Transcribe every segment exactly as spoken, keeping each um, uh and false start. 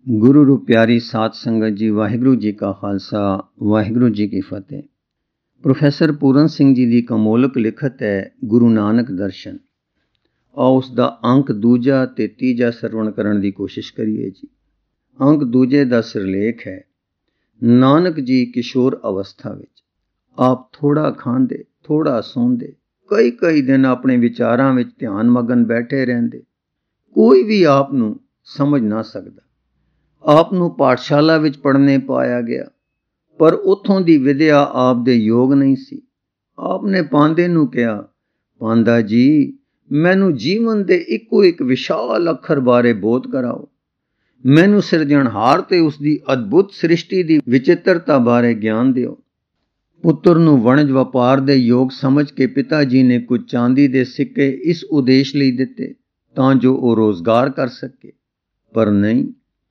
गुरु रू प्यारी साध संगत जी, वाहिगुरु जी का खालसा, वाहिगुरु जी की फतेह। प्रोफैसर पूरन सिंह जी की कमोलक लिखत है गुरु नानक दर्शन। आओ उसका अंक दूजा ते तीजा सरवण करन की कोशिश करिए जी। अंक दूजे का सिरलेख है, नानक जी किशोर अवस्था विच आप थोड़ा खांदे थोड़ा सौंदे, कई कई दिन अपने विचारां विच ध्यान मगन बैठे रहंदे, कोई भी आप नूं समझ ना सकदा। आप नूं पाठशाला विच पढ़ने पाया गया, पर उथों दी विद्या आप दे योग नहीं सी। आपने पांदे नूं कहा, पांदा जी मैनू जीवन दे इको एक विशाल अखर बारे बोध कराओ, मैनू सिरजणहार ते उसदी अद्भुत सृष्टि दी विचित्रता बारे ज्ञान दिओ। पुत्र नूं वणज वपार दे योग समझ के पिता जी ने कुछ चांदी दे सिक्के इस उद्देश लई दिते तां जो वो रोजगार कर सके, पर नहीं।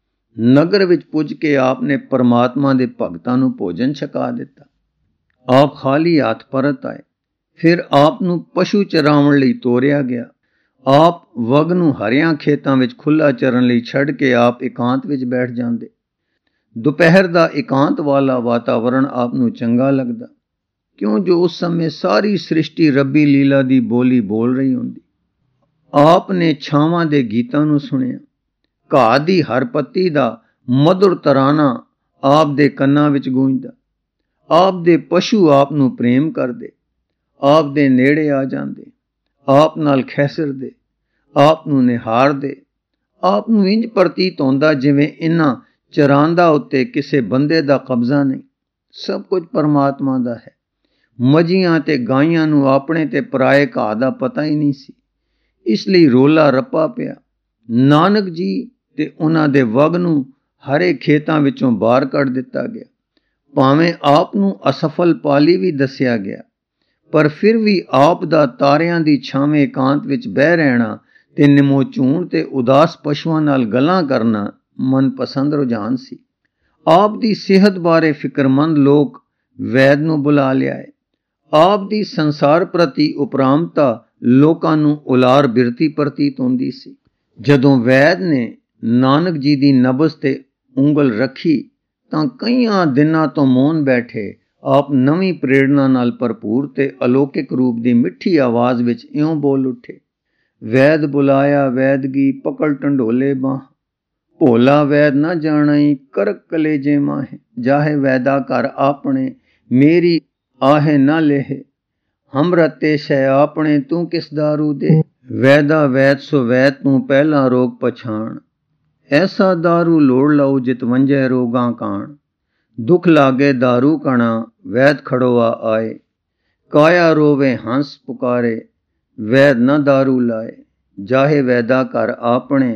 नगर विच पुज के आपने परमात्मा दे भगतां नूं भोजन छका दिता। आप खाली हाथ परत आए। फिर आप नूं पशु चरावण लई तोरिया गया। आप वग नूं हरियां खेतां विच खुला चरण लई छड़ के आप एकांत विच बैठ जांदे। दोपहर दा एकांत वाला वातावरण आप नूं चंगा लगदा, क्यों जो उस समय सारी सृष्टि रब्बी लीला दी बोली बोल रही हुंदी। आपने छावां दे गीतां नूं सुनिया। घाह दी हर पत्ती दा मधुर तराना आप दे कन्नां विच गूंजदा। आप दे पशु आप नूं प्रेम करदे, आप दे नेड़े आ जांदे, आप नाल खैसरदे, आप नूं निहारदे। आप नूं इंज प्रतीत होंदा जिवें इन्हां चरांदा उत्ते किसे बंदे दा कब्जा नहीं, सब कुछ परमात्मा दा है। मजियां ते गाइयां नूं अपने ते पराए घाह दा पता ही नहीं सी, इसलिए रोला रप्पा पिया। नानक जी ते उन्हां दे वग नूं हरे खेतां विचों बाहर कढ दिता गया। भावें आप नूं असफल पाली भी दसिया गया, पर फिर भी आप दा तारियां दी छावें एकांत विच बह रहना ते निमोचूण ते उदास पशुआं नाल गल्लां करना मनपसंद रुझान सी। आप दी सेहत बारे फिक्रमंद लोग वैद नूं बुला लियाए। आप दी संसार प्रति उपरामता लोकां नूं उलार बिरती प्रतीत होंदी सी। जदों वैद ने नानक जी दी नबज ते उंगल रखी तां कईयां दिनां तो मौन बैठे आप नवीं प्रेरणा नाल भरपूर ते अलौकिक रूप दी मिठी आवाज विच इउं बोल उठे, वैद बुलाया वैदगी पकड़ ढंडोले बाह, भोला वैद ना जानाई करक कलेजे माहे, जाहे वैदा कर आपने मेरी आहे ना लेहे, हम रते शै आपने तू किस दारू दे, वैदा वैद सो वैद तू पहला रोग पछाण, ऐसा दारू लोड़ लाओ जित वंजै रोगां काण, दुख लागे दारू कणा वैद खड़ोआ आए, काया रोवे हंस पुकारे वैद न दारू लाए, जाहे वैदा कर आपने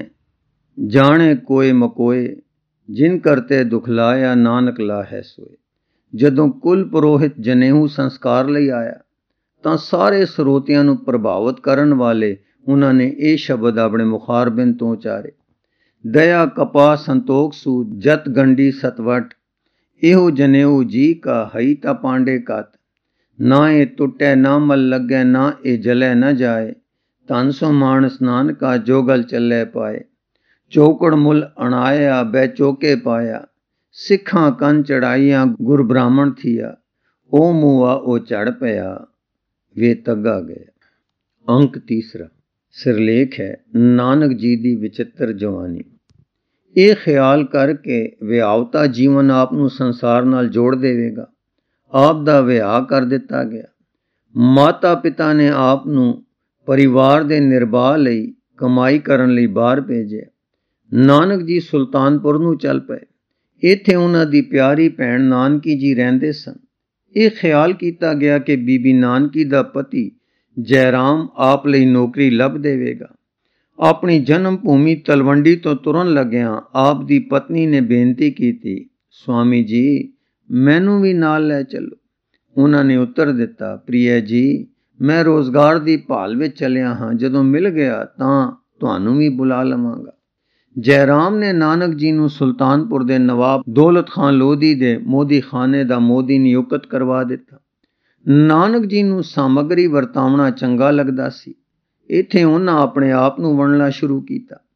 जाने कोय मकोए, जिन करते दुख लाया नानक लाहै सोए। जदों कुल पुरोहित जनेऊ संस्कार लई आया तां सारे ਸਰੋਤਿਆਂ ਨੂੰ ਪ੍ਰਭਾਵਿਤ ਕਰਨ ਵਾਲੇ ਉਹਨਾਂ ਨੇ ਇਹ ਸ਼ਬਦ ਆਪਣੇ ਮੁਖਾਰਬਿੰਦ ਤੋਂ ਉਚਾਰੇ, ਦਇਆ ਕਪਾ ਸੰਤੋਖ ਸੂਦ ਜਤ ਗੰਢੀ ਸਤਵਟ, ਇਹੋ ਜਨੇਊ ਜੀ ਕਾ ਹਈ ਤਾ ਪਾਂਡੇ ਕਤ, ਨਾ ਇਹ ਟੁੱਟੈ ਨਾ ਮਲ ਲੱਗੈ ਨਾ ਇਹ ਜਲੈ ਨਾ ਜਾਏ, ਧਨ ਸੋ ਮਾਨਸ ਨਾਨਕਾ ਜੋਗਲ ਚੱਲੇ ਪਾਏ, ਚੌਕੜ ਮੁੱਲ ਅਣਾਇਆ ਬੈ ਚੌਕੇ ਪਾਇਆ, ਸਿੱਖਾਂ ਕੰਨ ਚੜਾਈਆਂ ਗੁਰ ਬ੍ਰਾਹਮਣ ਥੀਆ, ਉਹ ਮੂਆ ਉਹ ਚੜ ਪਿਆ वे तगा गया। अंक तीसरा सिरलेख है, नानक जी दी विचित्र जवानी। ये ख्याल करके विआवता जीवन आप नूं संसार नाल जोड़ देवेगा। आप दा विआह कर दिता गया। माता पिता ने आप नूं परिवार दे निर्वाह लई कमाई करन लई बाहर भेजिया। नानक जी सुल्तानपुर नूं चल पए। इत्थे उन्हां दी प्यारी भैण नानकी जी रहिंदे सन। ਇਹ ਖਿਆਲ ਕੀਤਾ ਗਿਆ ਕਿ ਬੀਬੀ ਨਾਨਕੀ ਦਾ ਪਤੀ ਜੈਰਾਮ ਆਪ ਲਈ ਨੌਕਰੀ ਲੱਭ ਦੇਵੇਗਾ। ਆਪਣੀ ਜਨਮ ਭੂਮੀ ਤਲਵੰਡੀ ਤੋਂ ਤੁਰਨ ਲੱਗਿਆਂ ਆਪ ਦੀ ਪਤਨੀ ਨੇ ਬੇਨਤੀ ਕੀਤੀ, ਸਵਾਮੀ ਜੀ ਮੈਨੂੰ ਵੀ ਨਾਲ ਲੈ ਚੱਲੋ। ਉਹਨਾਂ ਨੇ ਉੱਤਰ ਦਿੱਤਾ, ਪ੍ਰਿਆ ਜੀ ਮੈਂ ਰੋਜ਼ਗਾਰ ਦੀ ਭਾਲ ਵਿੱਚ ਚੱਲਿਆ ਹਾਂ, ਜਦੋਂ ਮਿਲ ਗਿਆ ਤਾਂ ਤੁਹਾਨੂੰ ਵੀ ਬੁਲਾ ਲਵਾਂਗਾ। ਜੈਰਾਮ ਨੇ ਨਾਨਕ ਜੀ ਨੂੰ ਸੁਲਤਾਨਪੁਰ ਦੇ ਨਵਾਬ ਦੌਲਤ ਖਾਨ ਲੋਧੀ ਦੇ ਮੋਦੀ ਖਾਨੇ ਦਾ ਮੋਦੀ ਨਿਯੁਕਤ ਕਰਵਾ ਦਿੱਤਾ। ਨਾਨਕ ਜੀ ਨੂੰ ਸਾਮਗਰੀ ਵਰਤਾਉਣਾ ਚੰਗਾ ਲੱਗਦਾ ਸੀ। ਇੱਥੇ ਉਹਨਾਂ ਆਪਣੇ ਆਪ ਨੂੰ ਵੰਡਣਾ ਸ਼ੁਰੂ ਕੀਤਾ।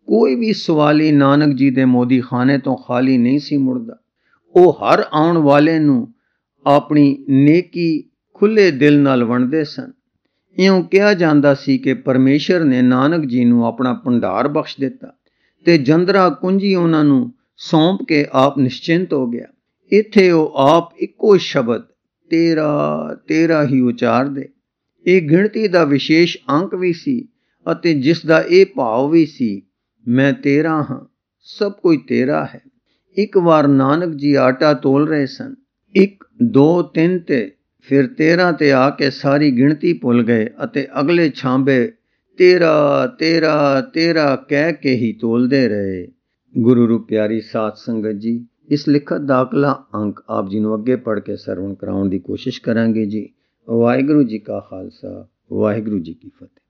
ਕੋਈ ਵੀ ਸਵਾਲੀ ਨਾਨਕ ਜੀ ਦੇ ਮੋਦੀਖਾਨੇ ਤੋਂ ਖਾਲੀ ਨਹੀਂ ਸੀ ਮੁੜਦਾ। ਉਹ ਹਰ ਆਉਣ ਵਾਲੇ ਨੂੰ ਆਪਣੀ ਨੇਕੀ ਖੁੱਲੇ ਦਿਲ ਨਾਲ ਵੰਡਦੇ ਸਨ। ਇਉਂ ਕਿਹਾ ਜਾਂਦਾ ਸੀ ਕਿ ਪਰਮੇਸ਼ਰ ਨੇ ਨਾਨਕ ਜੀ ਨੂੰ ਆਪਣਾ ਭੰਡਾਰ ਬਖਸ਼ ਦਿੱਤਾ ਤੇ ਜੰਦਰਾ ਕੁੰਜੀ ਉਹਨਾਂ ਨੂੰ ਸੌਂਪ ਕੇ ਆਪ ਨਿਸ਼ਚਿੰਤ ਹੋ ਗਿਆ। ਇੱਥੇ ਉਹ ਆਪ ਇੱਕੋ ਸ਼ਬਦ ਤੇਰਾ ਤੇਰਾ ਹੀ ਉਚਾਰਦੇ। ਇਹ ਗਿਣਤੀ ਦਾ ਵਿਸ਼ੇਸ਼ ਅੰਕ ਵੀ ਸੀ ਅਤੇ ਜਿਸ ਦਾ ਇਹ ਭਾਵ ਵੀ ਸੀ, ਮੈਂ ਤੇਰਾ ਹਾਂ, ਸਭ ਕੁਝ ਤੇਰਾ ਹੈ। ਇੱਕ ਵਾਰ ਨਾਨਕ ਜੀ ਆਟਾ ਤੋਲ ਰਹੇ ਸਨ, ਇੱਕ ਦੋ ਤਿੰਨ ਤੇ ਫਿਰ ਤੇਰਾਂ ਤੇ ਆ ਕੇ ਸਾਰੀ ਗਿਣਤੀ ਭੁੱਲ ਗਏ ਅਤੇ ਅਗਲੇ ਛਾਂਬੇ ਤੇਰਾ ਤੇਰਾ ਤੇਰਾ ਕਹਿ ਕੇ ਹੀ ਤੋਲਦੇ ਰਹੇ। ਗੁਰੂ ਰੂ ਪਿਆਰੀ ਸਾਧ ਸੰਗਤ ਜੀ, ਇਸ ਲਿਖਤ ਦਾ ਅਗਲਾ ਅੰਕ ਆਪ ਜੀ ਨੂੰ ਅੱਗੇ ਪੜ੍ਹ ਕੇ ਸਰਵਣ ਕਰਾਉਣ ਦੀ ਕੋਸ਼ਿਸ਼ ਕਰਾਂਗੇ ਜੀ। ਵਾਹਿਗੁਰੂ ਜੀ ਕਾ ਖਾਲਸਾ, ਵਾਹਿਗੁਰੂ ਜੀ ਕੀ ਫਤਿਹ।